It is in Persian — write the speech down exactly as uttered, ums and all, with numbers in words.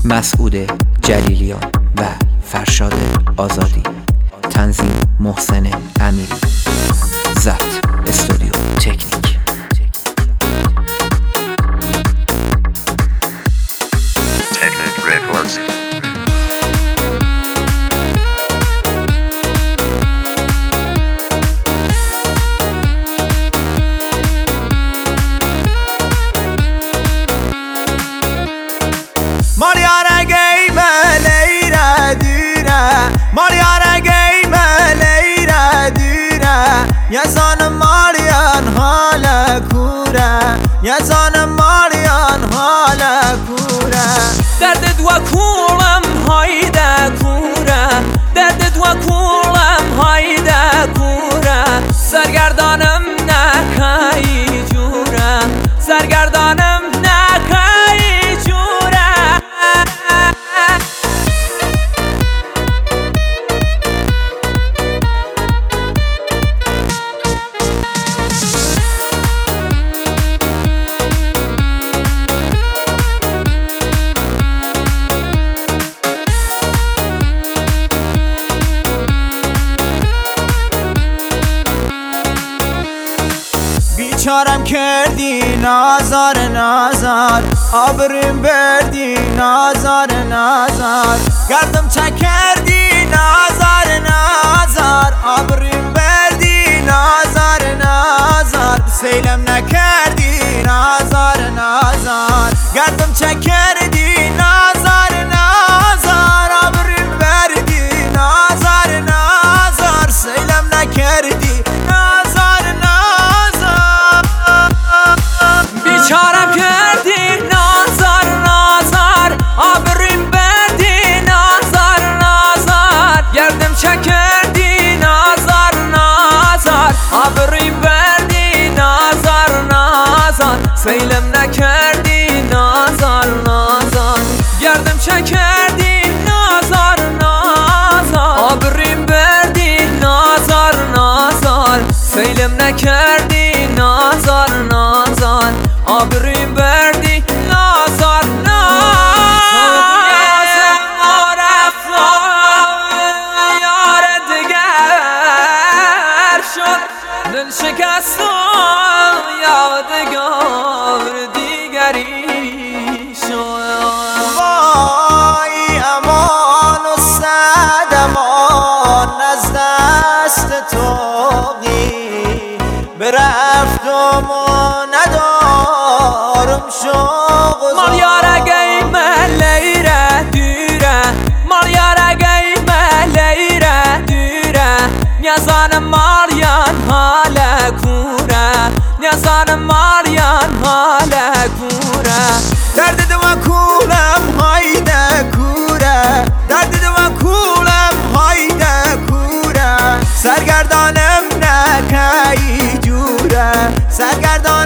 مسعود جلیلیان و فرشاد آزادی. تنظیم محسن امیری. ضبط استودیو تکنیک. Technic Records. Mariana geyme leyre düne, Mariana geyme leyre düne. Yazanım Marian hala kure, yazanım Marian hala kure. درد دوا کولم هایده کوره، درد دوا کولم هایده کوره. سرگردانم نکایی جوره، سرگردانم نکایی جوره. بیچارم کردی نازار نازار، آبریم بردی نازار نازار. گردم چکردی نازار نازار، آبریم بردی نازار نازار. سیلم نکردی نازار نازار، گردم چکردی نازار نازار. آبریم بردی نازار نازار، سیلم نکردی نازار نازار. بیچارم کردی نازار نازار، آبریم بردی نازار نازار. گردم چکردی نازار نازار، آبریم بردی نازار نازار. سیلم نکردی نازار نازار، گردم چکردی نازار نازار. آبریم بردی نازار نازار، سیلم نکردی نازار نازار. آبریم بردی نازار نازار. یار دگر شد دل شکست و یادگار دیگری شد. وای امان و صد امان از دست توقی، برفتم و ندارم شوق و مالیاره گیمه لیره دیره، مالیاره گیمه لیره دیره. نیازان ماریان حاله کوره، نیازان ماریان حاله کوره. درد دوا کولم هایده کوره، درد دوا کولم هایده کوره. سرگردانم نکایی جوره، سرگردانم